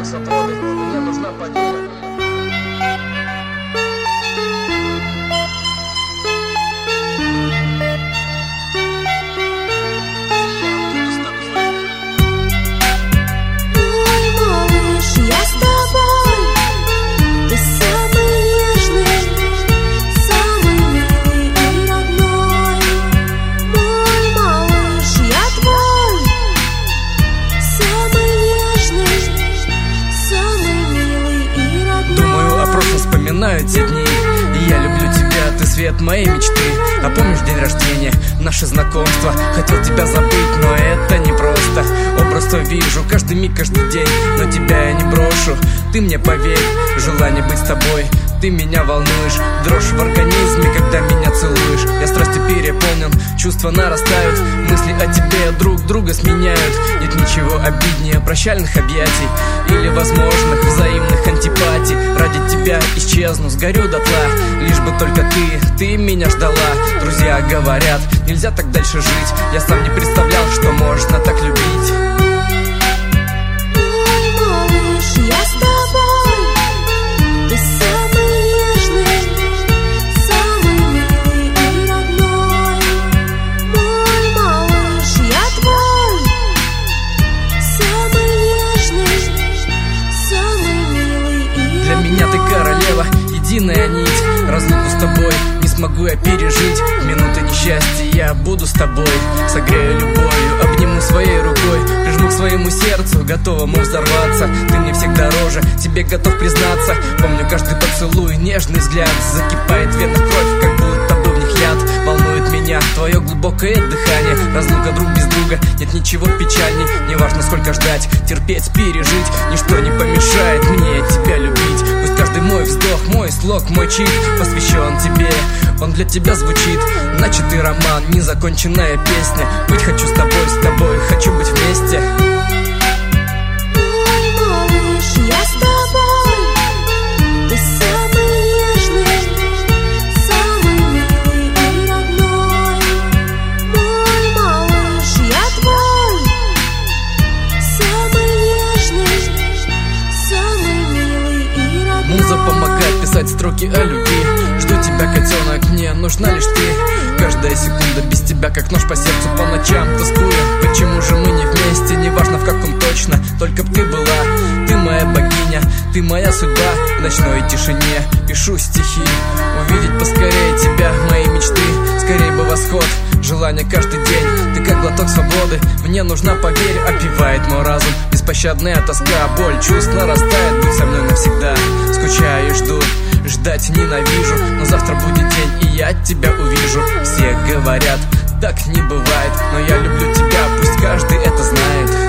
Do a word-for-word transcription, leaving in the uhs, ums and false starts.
глоток свободы, мне нужна победа. Вспоминаю те дни, и я люблю тебя, ты свет моей мечты. А помнишь день рождения, наше знакомство? Хотел тебя забыть, но это непросто. Образ твой вижу каждый миг, каждый день, но тебя я не брошу. Ты мне поверь, желание быть с тобой. Ты меня волнуешь, дрожь в организме, когда меня целуешь. Я страстью переполнен, чувства нарастают, мысли о тебе друг друга сменяют. Нет ничего обиднее прощальных объятий или возможных взаимных антипатий. Ради тебя исчезну, сгорю дотла, лишь бы только ты, ты меня ждала. Друзья говорят, нельзя так дальше жить. Я сам не представлял, что можно так любить. Меня ты королева, единая нить. Разлуку с тобой не смогу я пережить. В минуты несчастья я буду с тобой. Согрею любовью, обниму своей рукой, прижму к своему сердцу, готовому взорваться. Ты мне всегда дороже, тебе готов признаться. Помню каждый поцелуй, нежный взгляд. Закипает в венах кровь, как будто бы в них яд. Волнует меня твое глубокое дыхание. Разлука друг без друга, нет ничего печальней. Неважно сколько ждать, терпеть, пережить. Ничто не помешает мне тебя любить. Пусть каждый мой вздох, мой слог, мой чит посвящен тебе, он для тебя звучит. Начатый роман, незаконченная песня. Быть хочу с тобой, с тобой, хочу быть вместе. Муза помогает писать строки о любви. Жду тебя, котенок, мне нужна лишь ты. Каждая секунда без тебя, как нож по сердцу, по ночам тоскую. Почему же мы не вместе, неважно в каком точно, только б ты была. Ты моя богиня, ты моя судьба. В ночной тишине пишу стихи. Увидеть поскорее тебя, мои мечты. Скорее бы восход, желание каждый день. Ты как глоток свободы, мне нужна, поверь. Опивает мой разум беспощадная тоска. Боль чувств нарастает, будь со мной навсегда. Скучаю и жду, ждать ненавижу, но завтра будет день, и я тебя увижу. Все говорят, так не бывает, но я люблю тебя, пусть каждый это знает.